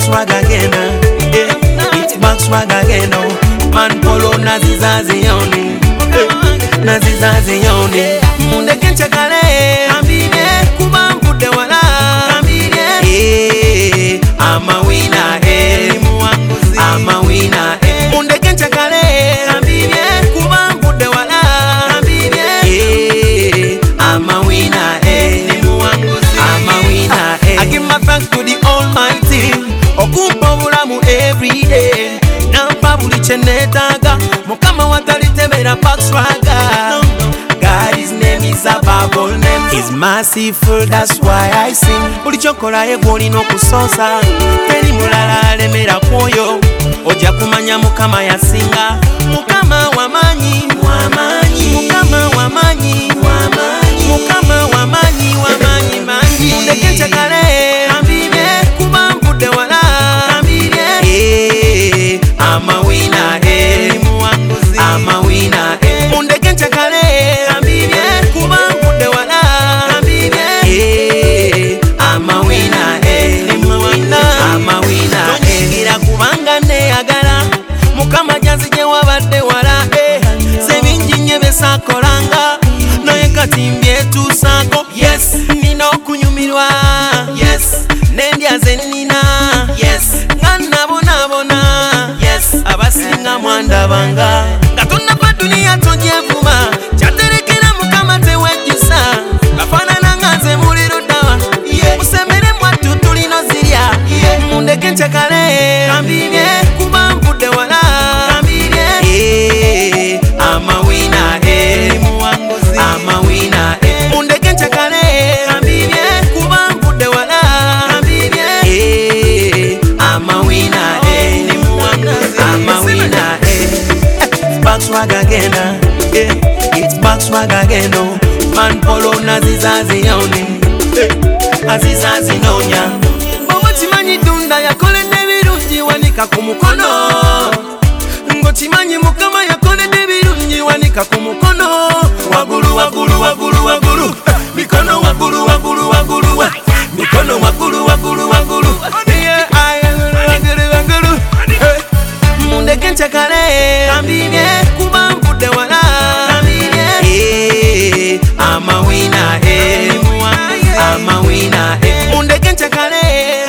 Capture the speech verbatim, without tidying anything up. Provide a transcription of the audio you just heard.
swag again. Eh, it's back swag again. Oh, man polo nazizazi yoni. Eh, nazizazi yoni. Munde kencha kale. Ambine kuba mpude wala. Ambine. Eh, I'm a winner. Eh, I'm a winner. Eh, munde kencha kale. Ambine kuba mpude wala. Ambine. Eh, I'm a winner. Eh, I'm a winner. Eh, I give my thanks to the Almighty. Okumpa bulamu every day. Nampa buli chenetaga. Mukama watalitebera back swagger. God, his name is above all names. He's merciful, that's why I sing. Buli chokola egwoli n'okusosa. Teri mulala alemera kwoyo. Ojja kumanya Mukama yasinga. Mukama wamanyi, wamanyi. Mukama wamanyi, wamanyi. Mukama wamanyi, wamanyi, manyi. Mundekencha kale. Ambine kuba mpude wala. Ambine. Eh, I'm a winner. Eh, I'm a winner. Eh, mundekencha kale. Ambine kuba mpude wala. Ambine. Eh, I'm a winner. Eh, I'm a winner. Tonyigira kubanga neyagala. Mukama janzije wabadde wala. Eh, sebingi nnyo besakolanga. Naye kati mbyetuusaako. Yes, nina okunyumirwa. Yes, nendya ze nnina. Yes, nga nabonabona. Yes, abasinga mwandabanga. Nga tonnava duniya tonjevuma. Kyaterekera Mukama tewejjusa. Bafaanana nga nze muliro ddawa. Musembere mwattu tulino zirya. Mundekencha kale. Kambirye kuba mpudde wala. Kambirye. Eh, I'm a winner. Eh, I'm a winner. Eh, mundekencha kale. Kambirye kuba mpudde wala. Kambirye. Eh, I'm a winner. Eh, I'm a winner. Eh, back swag again. Eh, it's back swag again. Oh, man polo nazizazi yoni. Eh, azizazi nonya. Bobo chimanyi dunda yakolede birungi wanika ku mukono. Ngo chimanyi Mukama yakolede birungi wanika ku mukono. Wagulu wagulu wagulu wagulu. Mikono wagulu wagulu wagulu. Mikono wagulu wagulu wagulu. Yeah, I wagulu wagulu. Mundekencha kale. Kambirye kuba mpude wala. Kambirye. Eh, I'm a winner. Eh, I'm a winner. Eh, mundekencha kale.